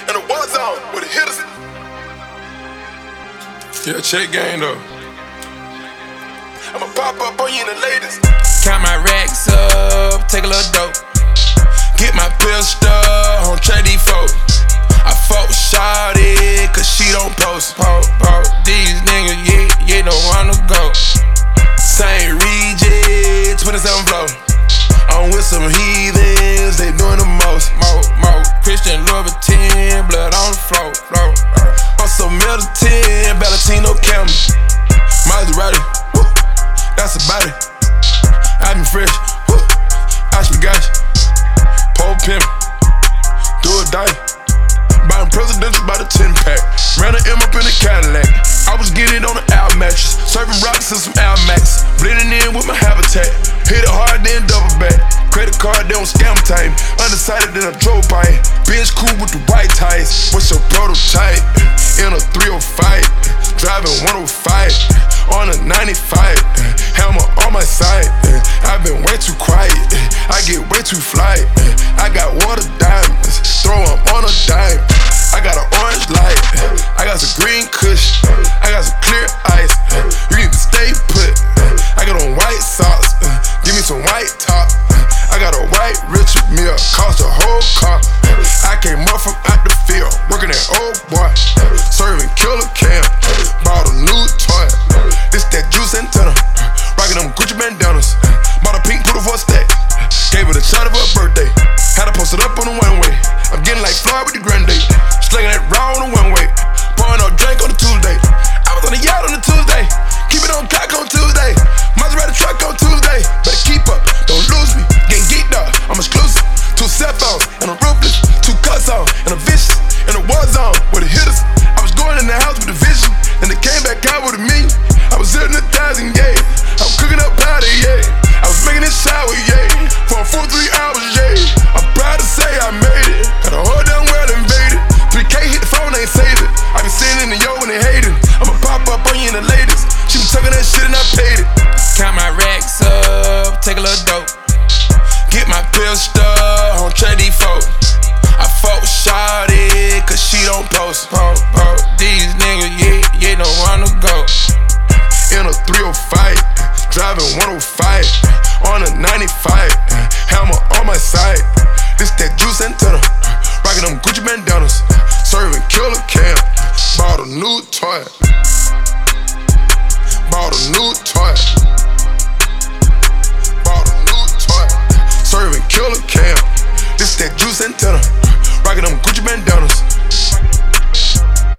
in a war zone with the hitters. Yeah, check game though. I'ma pop up on you in the latest. Count my racks up, take a little dope. Get my pistol on track these folks. I fuck shawty, cause she don't post. These niggas, yeah, don't wanna go. St. Regis, 27 flow. I'm with some heathens, they doing the most. Christian Louboutin, blood on the floor. I'm some Middleton, Valentino Campbell. Maserati, woo, that's about it. I been fresh, woo, I got you. Pole pimp, do a die. Buying presidential by the 10-pack. Ran an M up in the Cadillac. I was getting on the Al mattress, serving rocks and some Al Max. Blending in with my habitat. Hit it hard, then double back. Credit card, they on scam time. Undecided, then I drove by it. Benz cool with the white tires. What's your prototype? In a 305, driving 105 on a 95. Hammer on my side. I've been way too quiet. I get way too fly. I got water diamonds. Throw them on a dime. I got an orange light. I got some green kush. I got some clear ice. You need to stay put. I got on white socks. Give me some white top. I got a white Richard Mille. Cost a whole car. I came up from out the field. Working at old boy. Serving killer cam. Bought a new toy. This that juice antenna. Rocking them Gucci bandanas. Bought a pink poodle for a stack. Gave it a shot of her birthday. Had her posted up on the one-way. I'm getting like Floyd with the Grande. Slinging that raw on the one-way. Pouring out drink on the Tuesday. I was on the yacht on the Tuesday. Keep it on cock on Tuesday. Maserati truck on Tuesday. Better keep up, don't lose me. Getting geeked up, I'm exclusive. 2 cell phones and I'm ruthless. 2 cuts on and I'm vicious. In a war zone with the hitters. I was going in the house with a vision. Then they came back out with a million. I was in 1,000, yeah. I was cooking up powder, yeah. I was making it shower, yeah. For a full 3 hours, yeah. I'm proud to say I made it. Got a whole damn world invaded. 3K hit the phone, ain't save it. I been sitting in the yo when they hating. I'ma pop up on you in the latest. She been tucking that shit and I paid it. Count my racks up, take a little dope. Get my pistol on track these folks. I fuck shawty, cause she don't post. These niggas, yeah, don't wanna go. In a 305, driving 105 on a 95. Hammer on my side. This that juice antenna. Rocking them Gucci bandanas. Serving killer cam. Bought a new toy. Bought a new toy. Bought a new toy. Serving killer cam. This that juice antenna.